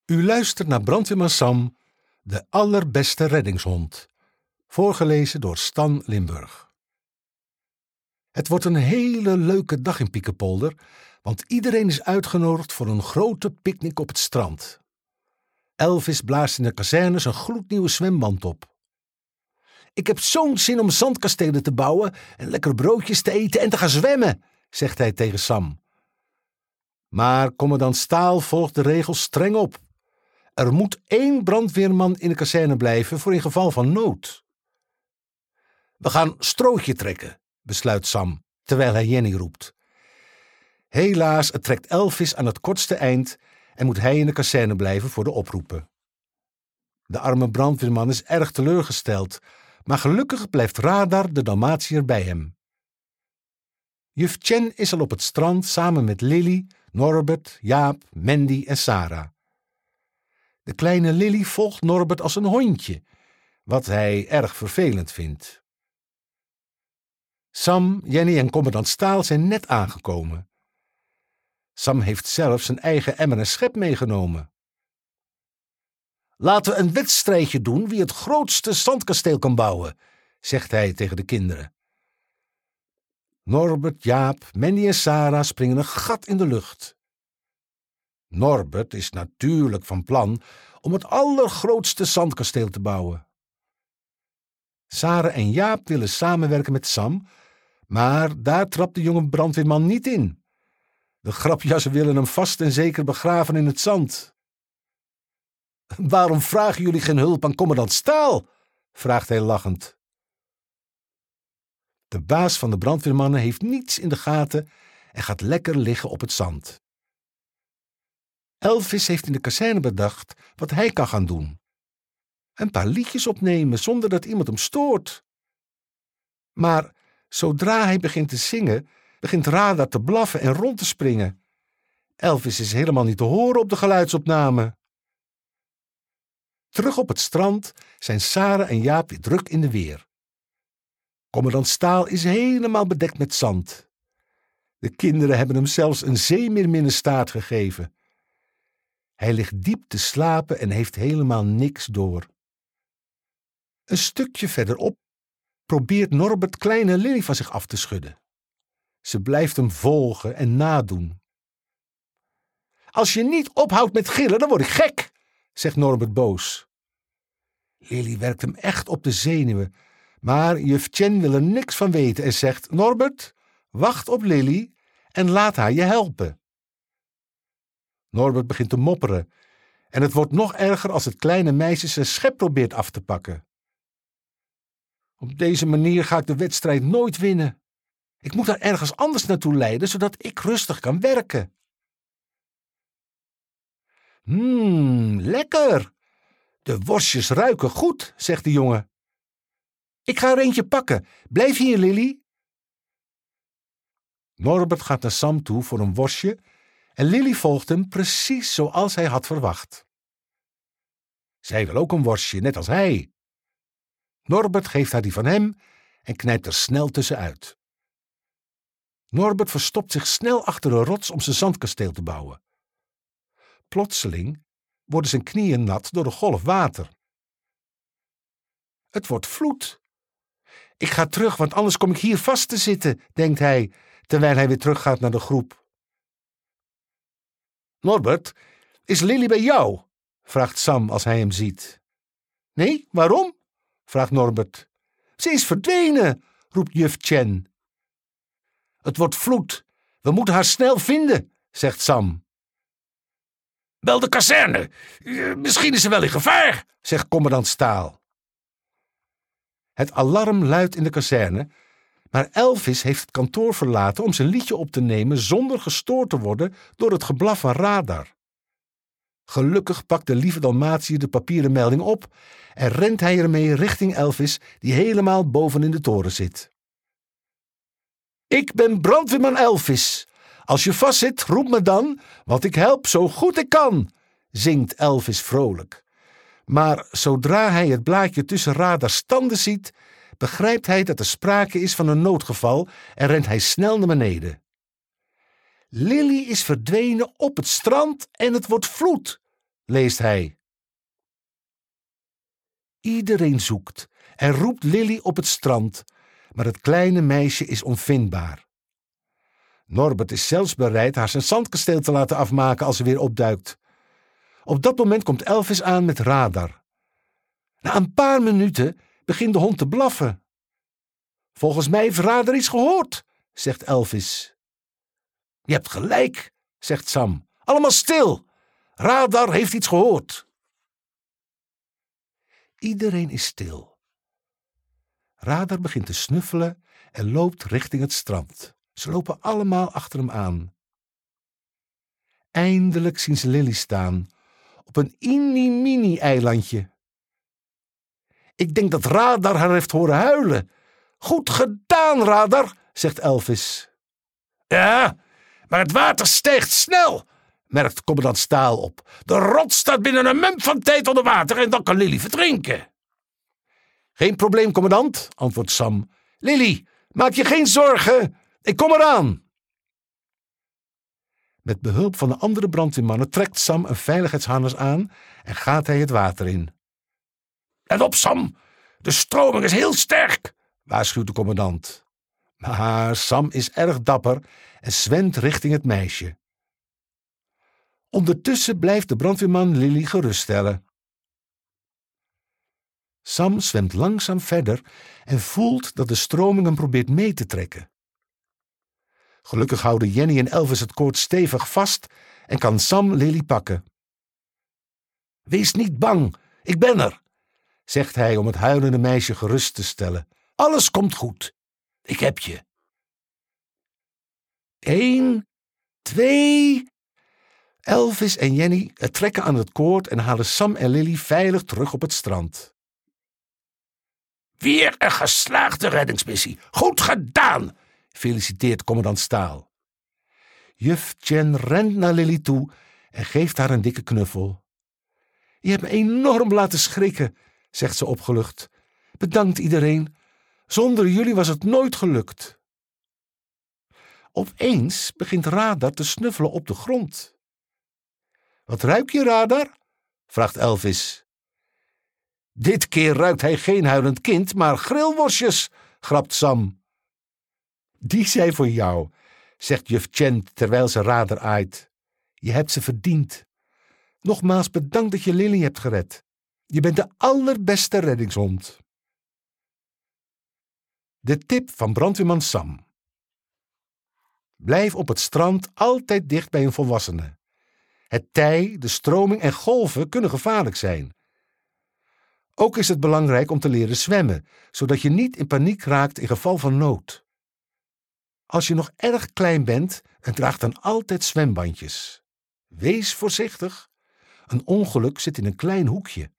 U luistert naar Brandweerman Sam, de allerbeste reddingshond. Voorgelezen door Stan Limburg. Het wordt een hele leuke dag in Piekenpolder, want iedereen is uitgenodigd voor een grote picknick op het strand. Elvis blaast in de kazernes een gloednieuwe zwemband op. Ik heb zo'n zin om zandkastelen te bouwen en lekkere broodjes te eten en te gaan zwemmen, zegt hij tegen Sam. Maar commandant Staal volgt de regels streng op. Er moet 1 brandweerman in de kazerne blijven voor in geval van nood. We gaan strootje trekken, besluit Sam, terwijl hij Jenny roept. Helaas, het trekt Elvis aan het kortste eind en moet hij in de kazerne blijven voor de oproepen. De arme brandweerman is erg teleurgesteld, maar gelukkig blijft Radar de Dalmatiër bij hem. Juf Chen is al op het strand samen met Lily, Norbert, Jaap, Mandy en Sarah. De kleine Lily volgt Norbert als een hondje, wat hij erg vervelend vindt. Sam, Jenny en commandant Staal zijn net aangekomen. Sam heeft zelf zijn eigen emmer en schep meegenomen. Laten we een wedstrijdje doen wie het grootste zandkasteel kan bouwen, zegt hij tegen de kinderen. Norbert, Jaap, Mandy en Sarah springen een gat in de lucht. Norbert is natuurlijk van plan om het allergrootste zandkasteel te bouwen. Sarah en Jaap willen samenwerken met Sam, maar daar trapt de jonge brandweerman niet in. De grapjassen willen hem vast en zeker begraven in het zand. Waarom vragen jullie geen hulp aan commandant Staal? Vraagt hij lachend. De baas van de brandweermannen heeft niets in de gaten en gaat lekker liggen op het zand. Elvis heeft in de kazerne bedacht wat hij kan gaan doen. Een paar liedjes opnemen zonder dat iemand hem stoort. Maar zodra hij begint te zingen, begint Radar te blaffen en rond te springen. Elvis is helemaal niet te horen op de geluidsopname. Terug op het strand zijn Sarah en Jaap weer druk in de weer. Commandant Staal is helemaal bedekt met zand. De kinderen hebben hem zelfs een zeemeerminnenstaart gegeven. Hij ligt diep te slapen en heeft helemaal niks door. Een stukje verderop probeert Norbert kleine Lily van zich af te schudden. Ze blijft hem volgen en nadoen. Als je niet ophoudt met gillen, dan word ik gek, zegt Norbert boos. Lily werkt hem echt op de zenuwen, maar juf Chen wil er niks van weten en zegt: Norbert, wacht op Lily en laat haar je helpen. Norbert begint te mopperen en het wordt nog erger als het kleine meisje zijn schep probeert af te pakken. Op deze manier ga ik de wedstrijd nooit winnen. Ik moet haar ergens anders naartoe leiden, zodat ik rustig kan werken. Lekker! De worstjes ruiken goed, zegt de jongen. Ik ga er eentje pakken. Blijf hier, Lily. Norbert gaat naar Sam toe voor een worstje en Lily volgt hem precies zoals hij had verwacht. Zij wil ook een worstje, net als hij. Norbert geeft haar die van hem en knijpt er snel tussenuit. Norbert verstopt zich snel achter een rots om zijn zandkasteel te bouwen. Plotseling worden zijn knieën nat door een golf water. Het wordt vloed. Ik ga terug, want anders kom ik hier vast te zitten, denkt hij, terwijl hij weer teruggaat naar de groep. Norbert, is Lily bij jou? Vraagt Sam als hij hem ziet. Nee, waarom? Vraagt Norbert. Ze is verdwenen, roept juf Chen. Het wordt vloed. We moeten haar snel vinden, zegt Sam. Bel de kazerne. Misschien is ze wel in gevaar, zegt commandant Staal. Het alarm luidt in de kazerne, maar Elvis heeft het kantoor verlaten om zijn liedje op te nemen zonder gestoord te worden door het geblaf van Radar. Gelukkig pakt de lieve Dalmatiër de papieren melding op en rent hij ermee richting Elvis, die helemaal boven in de toren zit. Ik ben brandweerman Elvis. Als je vastzit, roep me dan, want ik help zo goed ik kan, zingt Elvis vrolijk. Maar zodra hij het blaadje tussen Radars tanden ziet, begrijpt hij dat er sprake is van een noodgeval en rent hij snel naar beneden. Lily is verdwenen op het strand en het wordt vloed, leest hij. Iedereen zoekt en roept Lily op het strand, maar het kleine meisje is onvindbaar. Norbert is zelfs bereid haar zijn zandkasteel te laten afmaken als ze weer opduikt. Op dat moment komt Elvis aan met Radar. Na een paar minuten begint de hond te blaffen. Volgens mij heeft Radar iets gehoord, zegt Elvis. Je hebt gelijk, zegt Sam. Allemaal stil. Radar heeft iets gehoord. Iedereen is stil. Radar begint te snuffelen en loopt richting het strand. Ze lopen allemaal achter hem aan. Eindelijk zien ze Lily staan, op een mini-eilandje. Ik denk dat Radar haar heeft horen huilen. Goed gedaan, Radar, zegt Elvis. Ja, maar het water stijgt snel, merkt commandant Staal op. De rots staat binnen een mum van tijd onder water en dan kan Lily verdrinken. Geen probleem, commandant, antwoordt Sam. Lily, maak je geen zorgen, ik kom eraan. Met behulp van de andere brandweermannen trekt Sam een veiligheidsharnas aan en gaat hij het water in. Let op, Sam, de stroming is heel sterk, waarschuwt de commandant. Maar Sam is erg dapper en zwemt richting het meisje. Ondertussen blijft de brandweerman Lily geruststellen. Sam zwemt langzaam verder en voelt dat de stroming hem probeert mee te trekken. Gelukkig houden Jenny en Elvis het koord stevig vast en kan Sam Lily pakken. Wees niet bang, ik ben er, zegt hij om het huilende meisje gerust te stellen. Alles komt goed, ik heb je. 1, 2... Elvis en Jenny trekken aan het koord en halen Sam en Lily veilig terug op het strand. Weer een geslaagde reddingsmissie. Goed gedaan, feliciteert commandant Staal. Juf Chen rent naar Lily toe en geeft haar een dikke knuffel. Je hebt me enorm laten schrikken, zegt ze opgelucht. Bedankt iedereen. Zonder jullie was het nooit gelukt. Opeens begint Radar te snuffelen op de grond. Wat ruik je, Radar? Vraagt Elvis. Dit keer ruikt hij geen huilend kind, maar grillworstjes, grapt Sam. Die zijn voor jou, zegt juf Chen terwijl ze Radar aait. Je hebt ze verdiend. Nogmaals bedankt dat je Lily hebt gered. Je bent de allerbeste reddingshond. De tip van brandweerman Sam. Blijf op het strand altijd dicht bij een volwassene. Het tij, de stroming en golven kunnen gevaarlijk zijn. Ook is het belangrijk om te leren zwemmen, zodat je niet in paniek raakt in geval van nood. Als je nog erg klein bent, draag dan altijd zwembandjes. Wees voorzichtig. Een ongeluk zit in een klein hoekje.